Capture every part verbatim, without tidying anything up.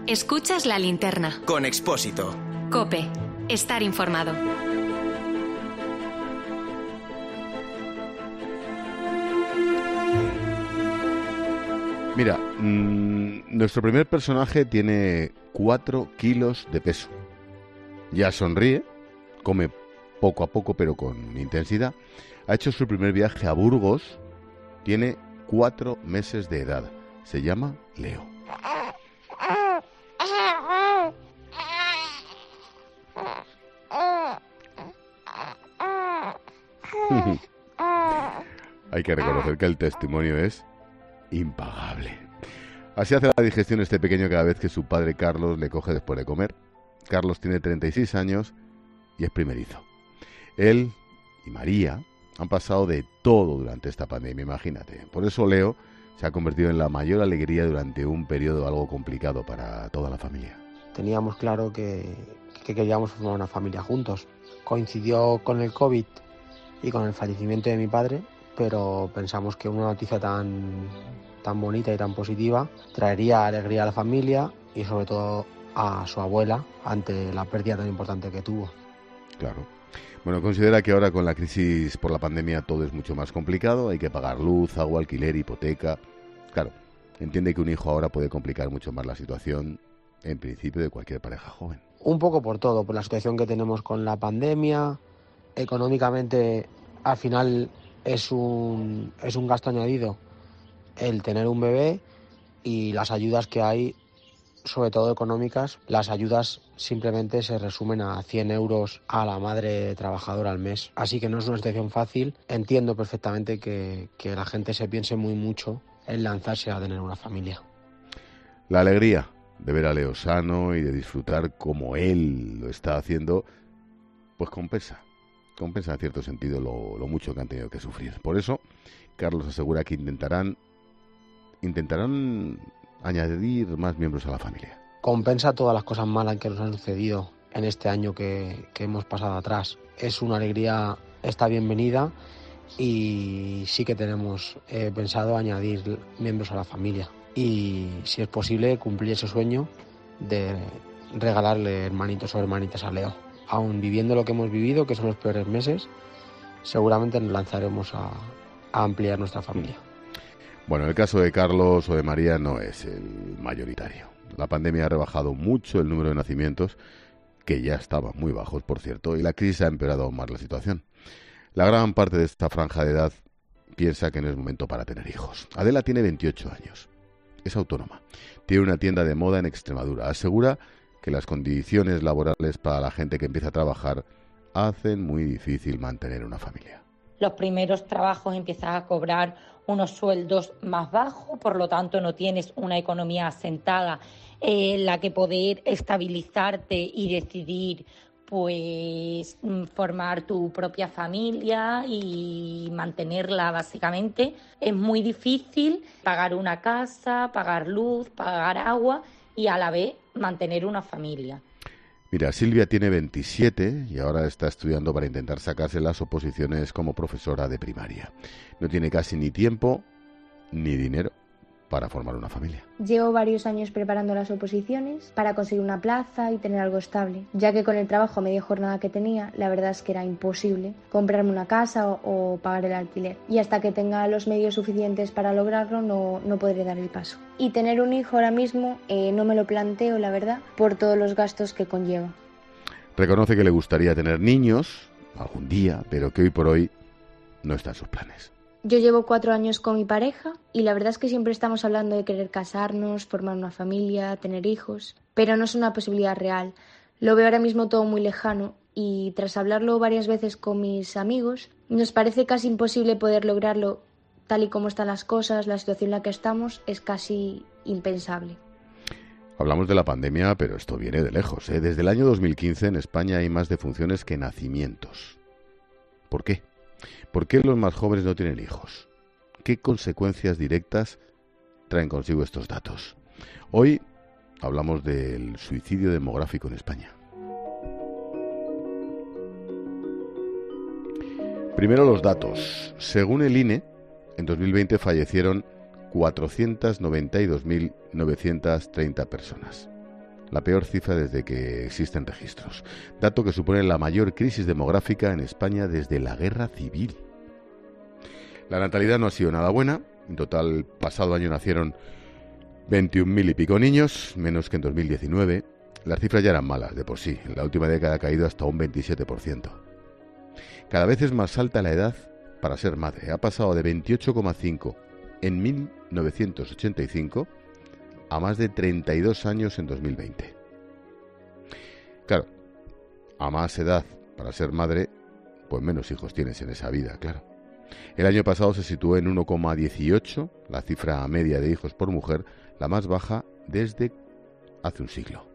Escuchas La Linterna. Con Expósito. COPE. Estar informado. Mira, mmm, nuestro primer personaje tiene cuatro kilos de peso. Ya sonríe, come poco a poco pero con intensidad. Ha hecho su primer viaje a Burgos. Tiene cuatro meses de edad. Se llama Leo. Hay que reconocer que el testimonio es impagable. Así hace la digestión este pequeño cada vez que su padre Carlos le coge después de comer. Carlos tiene treinta y seis años y es primerizo. Él y María han pasado de todo durante esta pandemia, imagínate. Por eso Leo se ha convertido en la mayor alegría durante un periodo algo complicado para toda la familia. Teníamos claro que, que queríamos formar una familia juntos. Coincidió con el COVID y con el fallecimiento de mi padre, pero pensamos que una noticia tan, tan bonita y tan positiva traería alegría a la familia y sobre todo a su abuela ante la pérdida tan importante que tuvo. Claro. Bueno, considera que ahora con la crisis por la pandemia todo es mucho más complicado, hay que pagar luz, agua, alquiler, hipoteca. Claro, entiende que un hijo ahora puede complicar mucho más la situación, en principio, de cualquier pareja joven. Un poco por todo, por la situación que tenemos con la pandemia, económicamente al final es un, es un gasto añadido el tener un bebé y las ayudas que hay, sobre todo económicas, las ayudas simplemente se resumen a cien euros a la madre trabajadora al mes. Así que no es una situación fácil. Entiendo perfectamente que, que la gente se piense muy mucho en lanzarse a tener una familia. La alegría de ver a Leo sano y de disfrutar como él lo está haciendo, pues compensa. Compensa en cierto sentido lo, lo mucho que han tenido que sufrir. Por eso, Carlos asegura que intentarán, intentarán añadir más miembros a la familia. Compensa todas las cosas malas que nos han sucedido en este año que, que hemos pasado atrás. Es una alegría, está bienvenida y sí que tenemos eh, pensado añadir miembros a la familia. Y si es posible, cumplir ese sueño de regalarle hermanitos o hermanitas a Leo. Aún viviendo lo que hemos vivido, que son los peores meses, seguramente nos lanzaremos a, a ampliar nuestra familia. Bueno, el caso de Carlos o de María no es el mayoritario. La pandemia ha rebajado mucho el número de nacimientos, que ya estaban muy bajos, por cierto, y la crisis ha empeorado aún más la situación. La gran parte de esta franja de edad piensa que no es momento para tener hijos. Adela tiene veintiocho años. Es autónoma. Tiene una tienda de moda en Extremadura. Asegura que las condiciones laborales para la gente que empieza a trabajar hacen muy difícil mantener una familia. Los primeros trabajos empiezas a cobrar unos sueldos más bajos, por lo tanto no tienes una economía asentada en la que poder estabilizarte y decidir pues formar tu propia familia y mantenerla básicamente. Es muy difícil pagar una casa, pagar luz, pagar agua y a la vez mantener una familia. Mira, Silvia tiene veintisiete y ahora está estudiando para intentar sacarse las oposiciones como profesora de primaria. No tiene casi ni tiempo ni dinero para formar una familia. Llevo varios años preparando las oposiciones para conseguir una plaza y tener algo estable, ya que con el trabajo a media jornada que tenía, la verdad es que era imposible comprarme una casa o, o pagar el alquiler. Y hasta que tenga los medios suficientes para lograrlo, no, no podré dar el paso. Y tener un hijo ahora mismo eh, no me lo planteo, la verdad, por todos los gastos que conlleva. Reconoce que le gustaría tener niños algún día, pero que hoy por hoy no está en sus planes. Yo llevo cuatro años con mi pareja y la verdad es que siempre estamos hablando de querer casarnos, formar una familia, tener hijos, pero no es una posibilidad real. Lo veo ahora mismo todo muy lejano y tras hablarlo varias veces con mis amigos, nos parece casi imposible poder lograrlo tal y como están las cosas, la situación en la que estamos es casi impensable. Hablamos de la pandemia, pero esto viene de lejos, ¿eh? Desde el año dos mil quince en España hay más defunciones que nacimientos. ¿Por qué? ¿Por qué los más jóvenes no tienen hijos? ¿Qué consecuencias directas traen consigo estos datos? Hoy hablamos del suicidio demográfico en España. Primero los datos. Según el I N E, en dos mil veinte fallecieron cuatrocientas noventa y dos mil novecientas treinta personas. la peor cifra desde que existen registros. Dato que supone la mayor crisis demográfica en España desde la Guerra Civil. La natalidad no ha sido nada buena. En total, el pasado año nacieron veintiún mil y pico niños, menos que en dos mil diecinueve. Las cifras ya eran malas de por sí. En la última década ha caído hasta un veintisiete por ciento. Cada vez es más alta la edad para ser madre. Ha pasado de veintiocho coma cinco en mil novecientos ochenta y cinco a más de treinta y dos años en dos mil veinte. Claro, a más edad para ser madre, pues menos hijos tienes en esa vida, claro. El año pasado se situó en uno coma dieciocho, la cifra media de hijos por mujer, la más baja desde hace un siglo.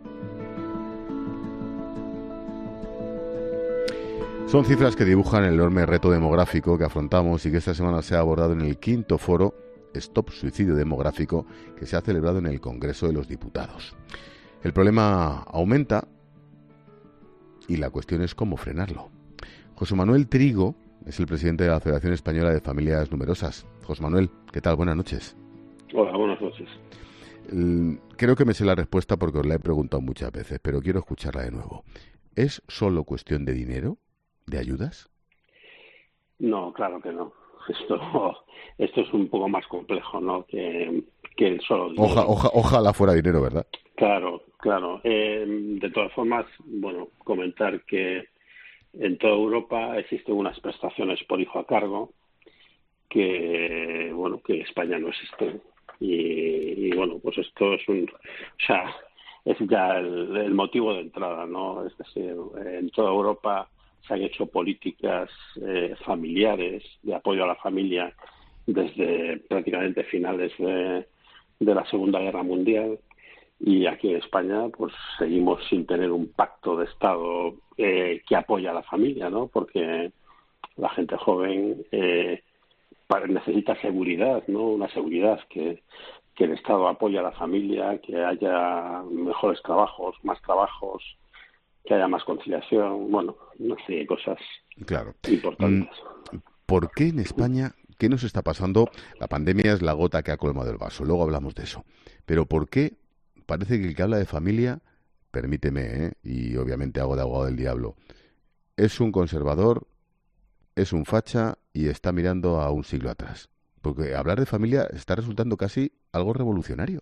Son cifras que dibujan el enorme reto demográfico que afrontamos y que esta semana se ha abordado en el quinto foro Stop Suicidio Demográfico, que se ha celebrado en el Congreso de los Diputados. El problema aumenta y la cuestión es cómo frenarlo. José Manuel Trigo es el presidente de la Federación Española de Familias Numerosas. José Manuel, ¿qué tal? Buenas noches. Hola, buenas noches. Creo que me sé la respuesta porque os la he preguntado muchas veces, pero quiero escucharla de nuevo. ¿Es solo cuestión de dinero? ¿De ayudas? No, claro que no. Esto, esto es un poco más complejo, ¿no? Que, que el solo dinero. Oja, oja, ojalá fuera dinero, ¿verdad? Claro, claro. Eh, de todas formas, bueno, comentar que en toda Europa existen unas prestaciones por hijo a cargo que, bueno, que en España no existen. Y, y bueno, pues esto es un, o sea, es ya el, el motivo de entrada, ¿no? Es decir, en toda Europa se han hecho políticas eh, familiares de apoyo a la familia desde prácticamente finales de, de la Segunda Guerra Mundial. Y aquí en España, pues seguimos sin tener un pacto de Estado eh, que apoya a la familia, ¿no? Porque la gente joven eh, necesita seguridad, ¿no? Una seguridad que, que el Estado apoye a la familia, que haya mejores trabajos, más trabajos, que haya más conciliación, bueno, no sé, cosas claro. importantes. ¿Por qué en España, qué nos está pasando? La pandemia es la gota que ha colmado el vaso, luego hablamos de eso. Pero ¿por qué parece que el que habla de familia, permíteme, ¿eh? Y obviamente hago de abogado del diablo, es un conservador, es un facha y está mirando a un siglo atrás? Porque hablar de familia está resultando casi algo revolucionario.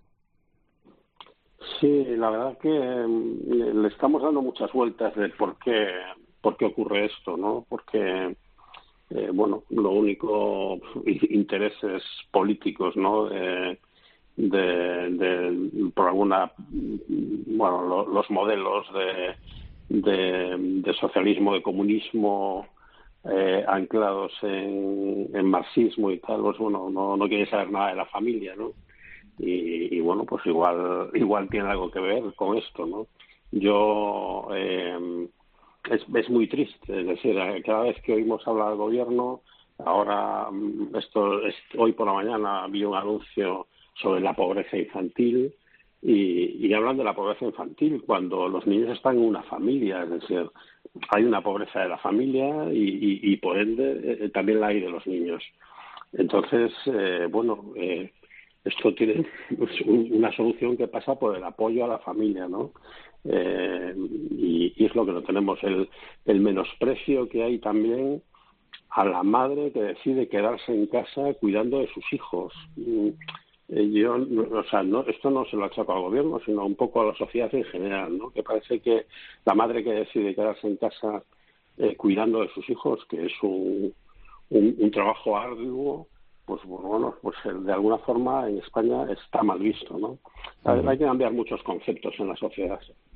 Sí, la verdad que le estamos dando muchas vueltas de por qué, por qué ocurre esto, ¿no? Porque, eh, bueno, lo único, intereses políticos, ¿no? De, de, de por alguna, bueno, lo, los modelos de, de, de socialismo, de comunismo, eh, anclados en, en marxismo y tal, pues bueno, no, no quiere saber nada de la familia, ¿no? Y, y bueno, pues igual igual tiene algo que ver con esto, ¿no? Yo eh, es, es muy triste, es decir, cada vez que oímos hablar del gobierno, ahora esto es, hoy por la mañana vi un anuncio sobre la pobreza infantil y, y hablan de la pobreza infantil cuando los niños están en una familia, es decir, hay una pobreza de la familia y, y, y por ende eh, también la hay de los niños. Entonces, eh, bueno, eh, esto tiene una solución que pasa por el apoyo a la familia, ¿no? Eh, y, y es lo que no tenemos, el, el menosprecio que hay también a la madre que decide quedarse en casa cuidando de sus hijos. Eh, yo, o sea, no, esto no se lo achaco al gobierno, sino un poco a la sociedad en general, ¿no? Que parece que la madre que decide quedarse en casa eh, cuidando de sus hijos, que es un, un, un trabajo arduo, pues bueno, pues de alguna forma en España está mal visto, ¿no? Uh-huh. Hay que cambiar muchos conceptos en la sociedad.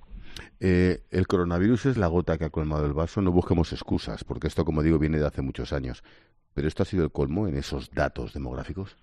Eh, el coronavirus es la gota que ha colmado el vaso, no busquemos excusas, porque esto, como digo, viene de hace muchos años. ¿Pero esto ha sido el colmo en esos datos demográficos?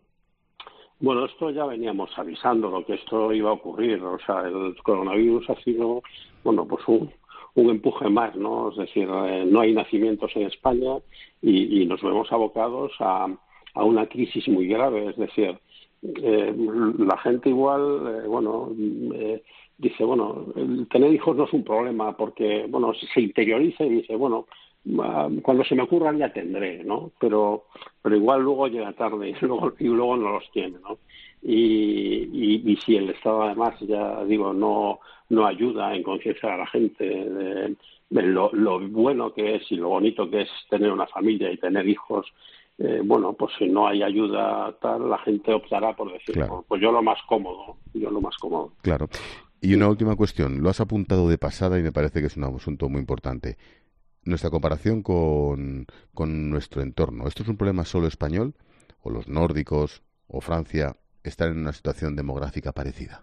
Bueno, esto ya veníamos avisando, lo que esto iba a ocurrir. O sea, el coronavirus ha sido, bueno, pues un, un empuje más, ¿no? Es decir, eh, no hay nacimientos en España y, y nos vemos abocados a, a una crisis muy grave. Es decir, eh, la gente igual, eh, bueno, eh, dice, bueno, el tener hijos no es un problema porque, bueno, se interioriza y dice, bueno, cuando se me ocurran ya tendré, ¿no? Pero pero igual luego llega tarde y luego, y luego no los tiene, ¿no? y, y, y si el Estado además, ya digo, no no ayuda en concienciar a la gente de, de lo, lo bueno que es y lo bonito que es tener una familia y tener hijos, eh, bueno, pues si no hay ayuda tal, la gente optará por decir, claro. pues yo lo más cómodo, yo lo más cómodo. Claro. Y una última cuestión, lo has apuntado de pasada y me parece que es un asunto muy importante. Nuestra comparación con, con nuestro entorno, ¿esto es un problema solo español? ¿O los nórdicos o Francia están en una situación demográfica parecida?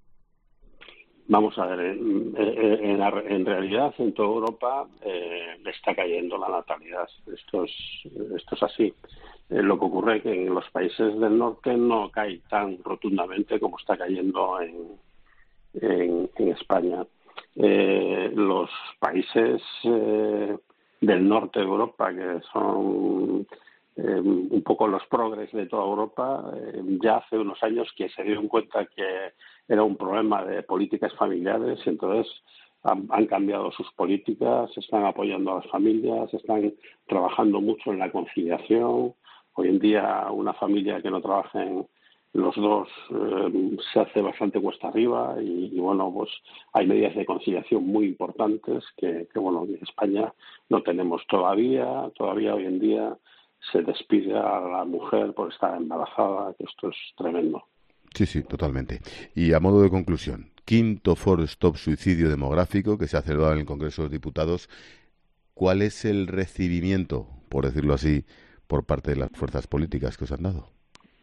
Vamos a ver, en, en, en realidad en toda Europa eh, está cayendo la natalidad. Esto es, esto es así. Eh, lo que ocurre es que en los países del norte no cae tan rotundamente como está cayendo en, en, en España. Eh, los países eh, del norte de Europa, que son eh, un poco los progres de toda Europa, eh, ya hace unos años que se dieron cuenta que era un problema de políticas familiares y entonces han, han cambiado sus políticas, están apoyando a las familias, están trabajando mucho en la conciliación. Hoy en día una familia que no trabajen los dos eh, se hace bastante cuesta arriba y, y bueno, pues hay medidas de conciliación muy importantes que, que bueno, en España no tenemos todavía, todavía hoy en día se despide a la mujer por estar embarazada, que esto es tremendo. Sí, sí, totalmente. Y a modo de conclusión, quinto Foro Stop Suicidio Demográfico que se ha celebrado en el Congreso de los Diputados, ¿cuál es el recibimiento, por decirlo así, por parte de las fuerzas políticas que os han dado?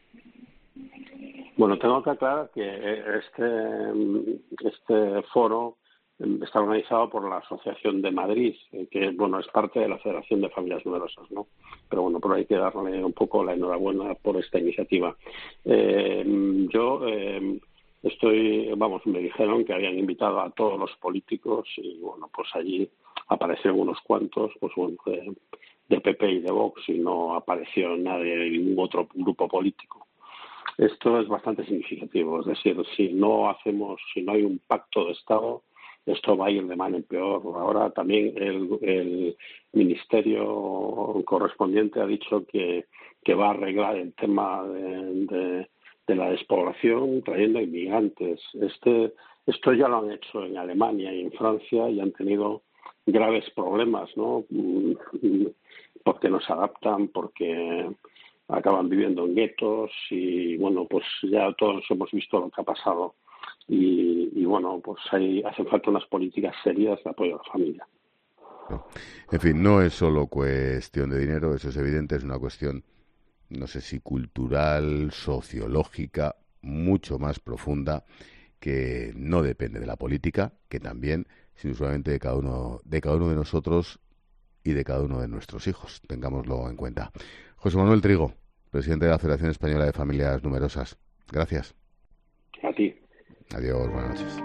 Bueno, tengo que aclarar que este, este foro está organizado por la Asociación de Madrid, que bueno es parte de la Federación de Familias Numerosas, ¿no? Pero bueno, pero hay que darle un poco la enhorabuena por esta iniciativa. Eh, yo eh, estoy, vamos, me dijeron que habían invitado a todos los políticos y bueno, pues allí aparecieron unos cuantos, pues bueno, de, de P P y de Vox y no apareció nadie de ningún otro grupo político. Esto es bastante significativo, es decir, si no hacemos, si no hay un pacto de Estado, esto va a ir de mal en peor. Ahora también el, el ministerio correspondiente ha dicho que, que va a arreglar el tema de, de, de la despoblación trayendo inmigrantes. Este, esto ya lo han hecho en Alemania y en Francia y han tenido graves problemas, ¿no? Porque no se adaptan, porque acaban viviendo en guetos y bueno, pues ya todos hemos visto lo que ha pasado. Y, y bueno, pues hay, hacen falta unas políticas serias de apoyo a la familia. En fin, no es solo cuestión de dinero, eso es evidente, es una cuestión, no sé si cultural, sociológica, mucho más profunda, que no depende de la política, que también, sino solamente de cada uno, de cada uno de nosotros y de cada uno de nuestros hijos. Tengámoslo en cuenta. José Manuel Trigo, presidente de la Federación Española de Familias Numerosas. Gracias. A ti. Adiós, buenas noches.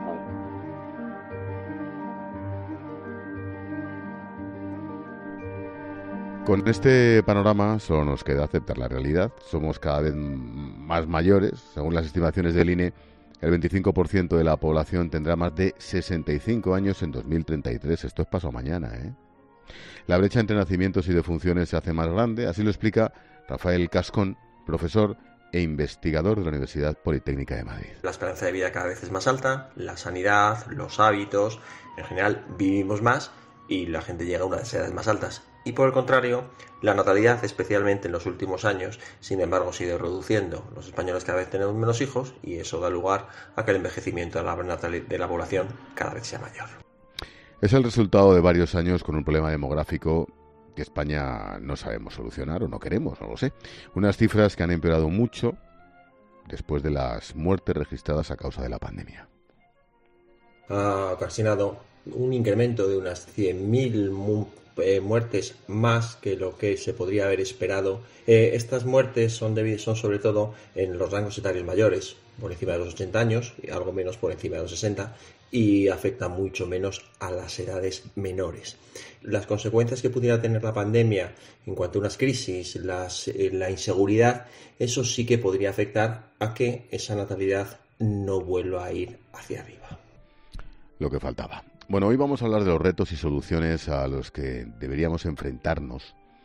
Con este panorama solo nos queda aceptar la realidad. Somos cada vez más mayores. Según las estimaciones del I N E, el veinticinco por ciento de la población tendrá más de sesenta y cinco años en dos mil treinta y tres. Esto es paso mañana, ¿eh? La brecha entre nacimientos y defunciones se hace más grande, así lo explica Rafael Cascón, profesor e investigador de la Universidad Politécnica de Madrid. La esperanza de vida cada vez es más alta, la sanidad, los hábitos, en general vivimos más y la gente llega a unas edades más altas. Y por el contrario, la natalidad, especialmente en los últimos años, sin embargo, sigue reduciendo. Los españoles cada vez tenemos menos hijos y eso da lugar a que el envejecimiento de la, de la población cada vez sea mayor. Es el resultado de varios años con un problema demográfico que España no sabemos solucionar o no queremos, no lo sé. Unas cifras que han empeorado mucho después de las muertes registradas a causa de la pandemia. Ha ocasionado un incremento de unas cien mil mu- eh, muertes más que lo que se podría haber esperado. Eh, estas muertes son, debidas, son sobre todo en los rangos etarios mayores, por encima de los ochenta años y algo menos por encima de los sesenta, y afecta mucho menos a las edades menores. Las consecuencias que pudiera tener la pandemia en cuanto a unas crisis, las, eh, la inseguridad, eso sí que podría afectar a que esa natalidad no vuelva a ir hacia arriba. Lo que faltaba. Bueno, hoy vamos a hablar de los retos y soluciones a los que deberíamos enfrentarnos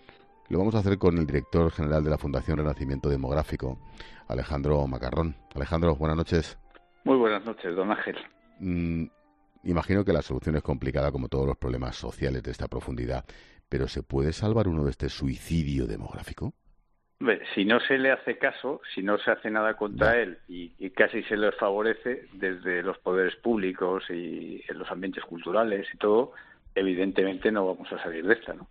Lo vamos a hacer con el director general de la Fundación Renacimiento Demográfico, Alejandro Macarrón. Alejandro, buenas noches. Muy buenas noches, don Ángel. Mm, imagino que la solución es complicada, como todos los problemas sociales de esta profundidad, pero ¿se puede salvar uno de este suicidio demográfico? Si no se le hace caso, si no se hace nada contra no. él y, y casi se les favorece desde los poderes públicos y en los ambientes culturales y todo, evidentemente no vamos a salir de esta, ¿no?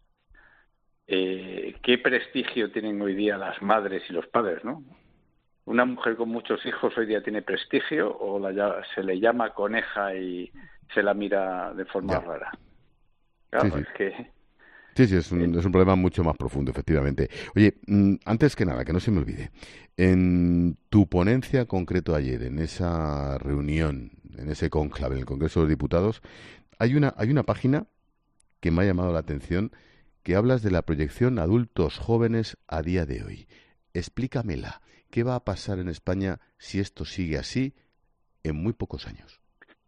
Eh, ¿Qué prestigio tienen hoy día las madres y los padres, no? ¿Una mujer con muchos hijos hoy día tiene prestigio o la, se le llama coneja y se la mira de forma ya. rara? Claro, sí, sí. es que... Sí, sí, es un, es un problema mucho más profundo, efectivamente. Oye, antes que nada, que no se me olvide, en tu ponencia concreto ayer, en esa reunión, en ese cónclave, en el Congreso de los Diputados, hay una, hay una página que me ha llamado la atención, que hablas de la proyección adultos jóvenes a día de hoy. Explícamela. ¿Qué va a pasar en España si esto sigue así en muy pocos años?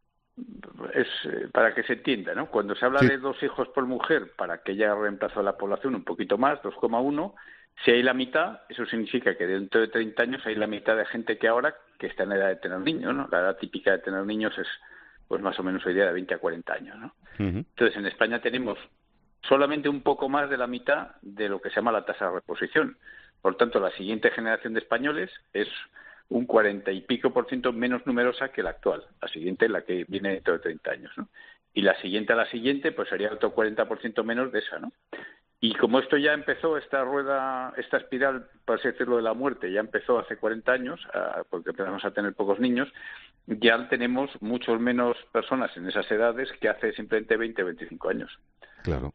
Es eh, para que se entienda, ¿no? Cuando se habla sí. de dos hijos por mujer, para que ya reemplazó la población un poquito más, dos coma uno, si hay la mitad, eso significa que dentro de treinta años hay la mitad de gente que ahora que está en la edad de tener niños, ¿no? La edad típica de tener niños es, pues más o menos hoy día de veinte a cuarenta años, ¿no? Uh-huh. Entonces, en España tenemos solamente un poco más de la mitad de lo que se llama la tasa de reposición. Por tanto, la siguiente generación de españoles es un cuarenta y pico por ciento menos numerosa que la actual. La siguiente, la que viene dentro de treinta años, ¿no? Y la siguiente a la siguiente, pues sería otro cuarenta por ciento menos de esa, ¿no? Y como esto ya empezó, esta rueda, esta espiral, por así decirlo, de la muerte, ya empezó hace cuarenta años, porque empezamos a tener pocos niños, ya tenemos muchos menos personas en esas edades que hace simplemente veinte, veinticinco años. Claro.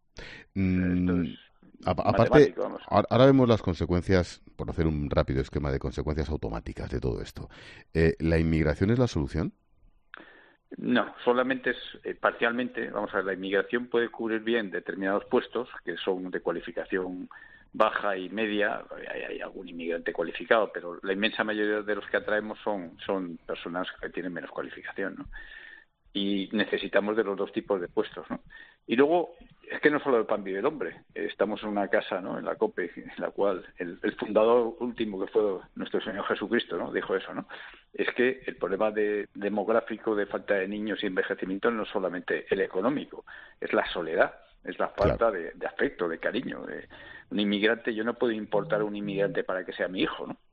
Mm, aparte, ahora vemos las consecuencias, por hacer un rápido esquema de consecuencias automáticas de todo esto. Eh, ¿La inmigración es la solución? No, solamente es eh, parcialmente. Vamos a ver, la inmigración puede cubrir bien determinados puestos que son de cualificación baja y media. Hay, hay algún inmigrante cualificado, pero la inmensa mayoría de los que atraemos son, son personas que tienen menos cualificación, ¿no? Y necesitamos de los dos tipos de puestos, ¿no? Y luego, es que no solo el pan vive el hombre. Estamos en una casa, ¿no?, en la COPE, en la cual el, el fundador último, que fue nuestro Señor Jesucristo, ¿no?, dijo eso, ¿no? Es que el problema de, demográfico de falta de niños y envejecimiento no es solamente el económico, es la soledad, es la falta claro. de, de afecto, de cariño. De, un inmigrante, yo no puedo importar a un inmigrante para que sea mi hijo, ¿no?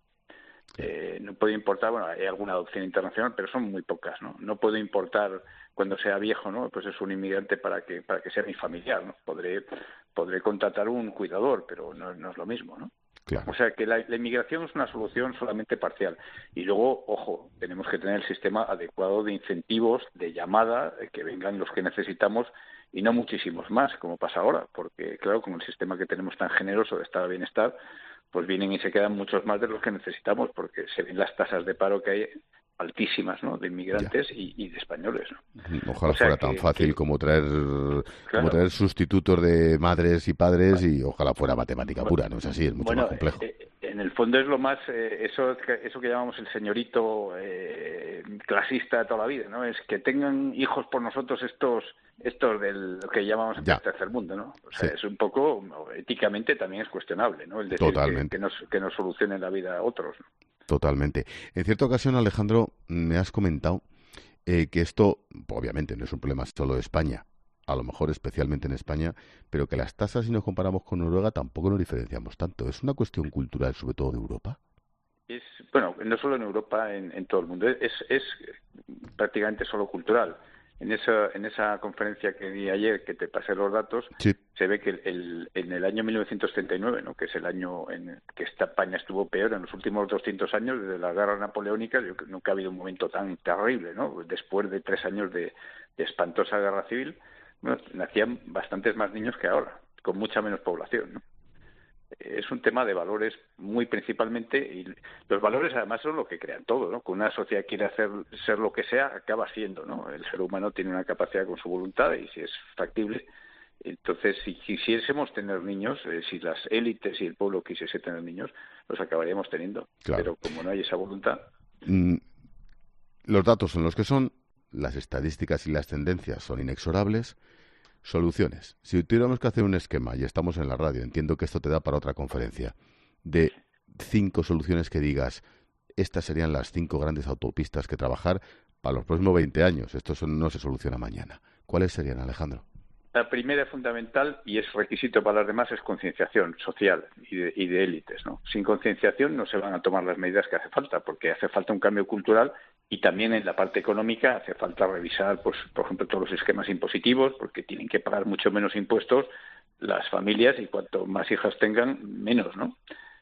Eh, no puedo importar, bueno, hay alguna adopción internacional, pero son muy pocas, ¿no? No puedo importar cuando sea viejo, ¿no? Pues es un inmigrante para que para que sea mi familiar, ¿no? Podré podré contratar un cuidador, pero no, no es lo mismo, ¿no? Claro. O sea que la, la inmigración es una solución solamente parcial. Y luego, ojo, tenemos que tener el sistema adecuado de incentivos, de llamada, que vengan los que necesitamos y no muchísimos más, como pasa ahora, porque claro, con el sistema que tenemos tan generoso de estado de bienestar, pues vienen y se quedan muchos más de los que necesitamos, porque se ven las tasas de paro que hay altísimas, ¿no?, de inmigrantes y, y de españoles, ¿no? Ojalá o sea fuera que, tan fácil que, como traer claro. como traer sustitutos de madres y padres, bueno, y ojalá fuera matemática bueno, pura, ¿no es así? Es mucho bueno, más complejo. Eh, en el fondo es lo más, eh, eso, eso que llamamos el señorito eh, clasista de toda la vida, ¿no? Es que tengan hijos por nosotros estos estos del lo que llamamos el tercer mundo, ¿no? O sea, sí. es un poco, éticamente también es cuestionable, ¿no? El decir que, que, nos, que nos solucionen la vida a otros, ¿no? Totalmente. En cierta ocasión, Alejandro, me has comentado eh, que esto, obviamente, no es un problema solo de España, a lo mejor especialmente en España, pero que las tasas, si nos comparamos con Noruega, tampoco nos diferenciamos tanto. ¿Es una cuestión cultural, sobre todo de Europa? Es, bueno, no solo en Europa, en, en todo el mundo. Es, es prácticamente solo cultural. En esa, en esa conferencia que di ayer, que te pasé los datos, sí. se ve que el, el, en el año mil novecientos treinta y nueve, ¿no?, que es el año en que esta España estuvo peor en los últimos doscientos años, desde la guerra napoleónica, yo, nunca ha habido un momento tan terrible, ¿no? Después de tres años de, de espantosa guerra civil, bueno, nacían bastantes más niños que ahora, con mucha menos población, ¿no? Es un tema de valores muy principalmente, y los valores además son lo que crean todo, ¿no? Cuando una sociedad quiere hacer ser lo que sea, acaba siendo, ¿no? El ser humano tiene una capacidad con su voluntad, y si es factible, entonces si quisiésemos tener niños, eh, si las élites y el pueblo quisiese tener niños, los acabaríamos teniendo. Claro. Pero como no hay esa voluntad... Mm, los datos son los que son, las estadísticas y las tendencias son inexorables. Soluciones. Si tuviéramos que hacer un esquema, y estamos en la radio, entiendo que esto te da para otra conferencia, de cinco soluciones que digas, estas serían las cinco grandes autopistas que trabajar para los próximos veinte años. Esto no se soluciona mañana. ¿Cuáles serían, Alejandro? La primera fundamental, y es requisito para las demás, es concienciación social y de, y de élites, ¿no? Sin concienciación no se van a tomar las medidas que hace falta, porque hace falta un cambio cultural y también en la parte económica hace falta revisar, pues, por ejemplo, todos los esquemas impositivos, porque tienen que pagar mucho menos impuestos las familias y cuanto más hijas tengan, menos, ¿no?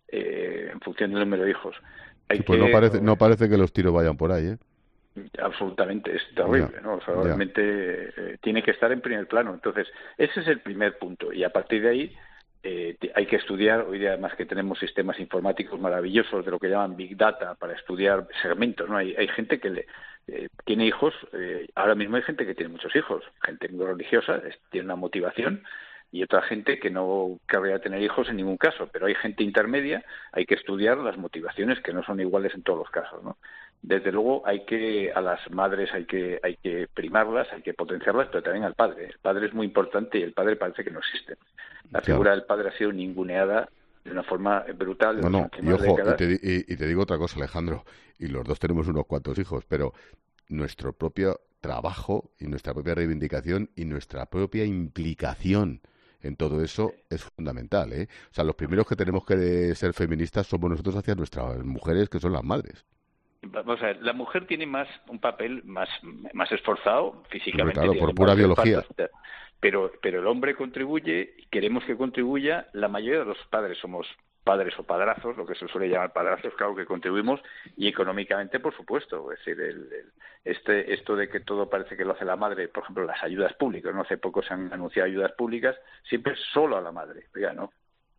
Eh, en función del número de hijos. Hay sí, pues que... no parece, no parece que los tiros vayan por ahí, ¿eh? Absolutamente, es terrible, ya, ¿no? O sea, realmente eh, tiene que estar en primer plano. Entonces, ese es el primer punto. Y a partir de ahí eh, hay que estudiar, hoy día además que tenemos sistemas informáticos maravillosos de lo que llaman Big Data para estudiar segmentos, ¿no? Hay, hay gente que le, eh, tiene hijos, eh, ahora mismo hay gente que tiene muchos hijos, gente muy religiosa, es, tiene una motivación, y otra gente que no querría tener hijos en ningún caso, pero hay gente intermedia, hay que estudiar las motivaciones que no son iguales en todos los casos, ¿no? Desde luego hay que, a las madres hay que hay que primarlas, hay que potenciarlas, pero también al padre. El padre es muy importante y el padre parece que no existe. La claro. figura del padre ha sido ninguneada de una forma brutal. No, no, y ojo, y te, y, y te digo otra cosa, Alejandro, y los dos tenemos unos cuantos hijos, pero nuestro propio trabajo y nuestra propia reivindicación y nuestra propia implicación en todo eso es fundamental, ¿eh? O sea, los primeros que tenemos que ser feministas somos nosotros hacia nuestras mujeres, que son las madres. Vamos a ver, la mujer tiene más un papel más más esforzado físicamente. Claro, por pura biología. Pero, pero el hombre contribuye, y queremos que contribuya. La mayoría de los padres somos padres o padrazos, lo que se suele llamar padrazos, claro que contribuimos, y económicamente, por supuesto. Es decir, el, el, este esto de que todo parece que lo hace la madre, por ejemplo, las ayudas públicas, no hace poco se han anunciado ayudas públicas, siempre solo a la madre, oiga, no,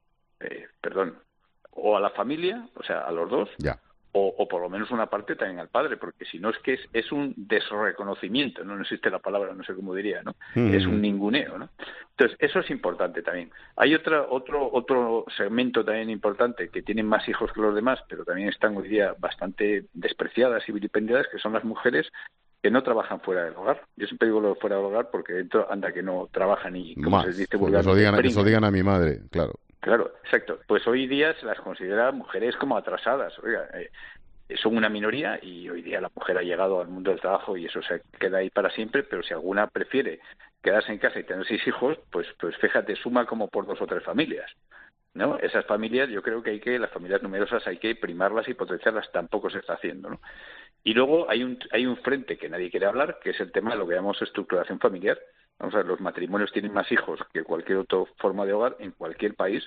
eh, perdón, o a la familia, o sea, a los dos, ya. O, o por lo menos una parte también al padre, porque si no es que es, es un desreconocimiento, no, no existe la palabra, no sé cómo diría, ¿no? Mm. Es un ninguneo, ¿no? Entonces, eso es importante también. Hay otra, otro otro segmento también importante que tienen más hijos que los demás, pero también están hoy día bastante despreciadas y vilipendiadas, que son las mujeres que no trabajan fuera del hogar. Yo siempre digo lo de fuera del hogar porque dentro anda que no trabajan y, como más, se dice pues eso, digan, eso digan a mi madre, claro. Claro, exacto. Pues hoy día se las considera mujeres como atrasadas. Oiga, eh, son una minoría y hoy día la mujer ha llegado al mundo del trabajo y eso se queda ahí para siempre, pero si alguna prefiere quedarse en casa y tener seis hijos, pues pues fíjate, suma como por dos o tres familias, ¿no? Esas familias, yo creo que hay que, las familias numerosas hay que primarlas y potenciarlas, tampoco se está haciendo, ¿no? Y luego hay un hay un frente que nadie quiere hablar, que es el tema de lo que llamamos estructuración familiar. Vamos a ver, los matrimonios tienen más hijos que cualquier otra forma de hogar en cualquier país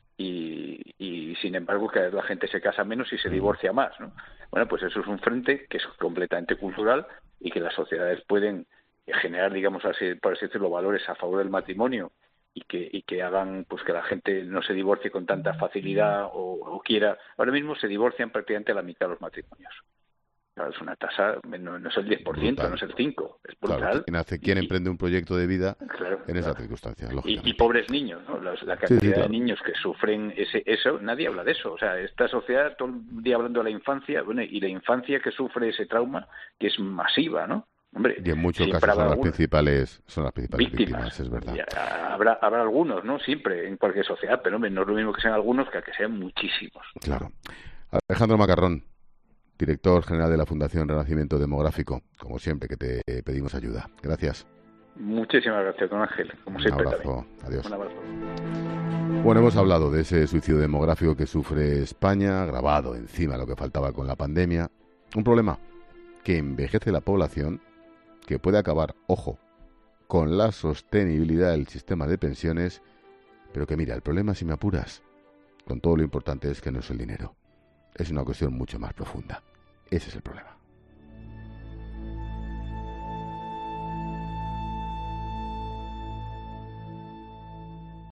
y, y sin embargo cada vez la gente se casa menos y se divorcia más, ¿no? Bueno, pues eso es un frente que es completamente cultural y que las sociedades pueden generar, digamos así, por así decirlo, valores a favor del matrimonio y que y que hagan pues que la gente no se divorcie con tanta facilidad o, o quiera. Ahora mismo se divorcian prácticamente la mitad de los matrimonios. Claro, es una tasa, no, no es el diez por ciento, brutal. No es el cinco por ciento, es brutal. Claro, ¿quién, hace, quién y, emprende un proyecto de vida claro, en esa claro. circunstancia? Y, y pobres niños, ¿no? La, la cantidad sí, sí, claro. de niños que sufren ese eso, nadie habla de eso. O sea, esta sociedad todo el día hablando de la infancia, bueno, y la infancia que sufre ese trauma, que es masiva, ¿no? Hombre, y en muchos casos son las principales, son las principales víctimas, víctimas es verdad. Habrá, habrá algunos, ¿no? Siempre, en cualquier sociedad, pero hombre, no es lo mismo que sean algunos que a que sean muchísimos. Claro. Alejandro Macarrón, director general de la Fundación Renacimiento Demográfico, como siempre que te pedimos ayuda. Gracias. Muchísimas gracias, don Ángel. Como siempre. Un abrazo. También. Adiós. Un abrazo. Bueno, hemos hablado de ese suicidio demográfico que sufre España, agravado encima de lo que faltaba con la pandemia. Un problema que envejece la población, que puede acabar, ojo, con la sostenibilidad del sistema de pensiones, pero que mira, el problema, si me apuras, con todo lo importante es que no es el dinero. Es una cuestión mucho más profunda. Ese es el problema.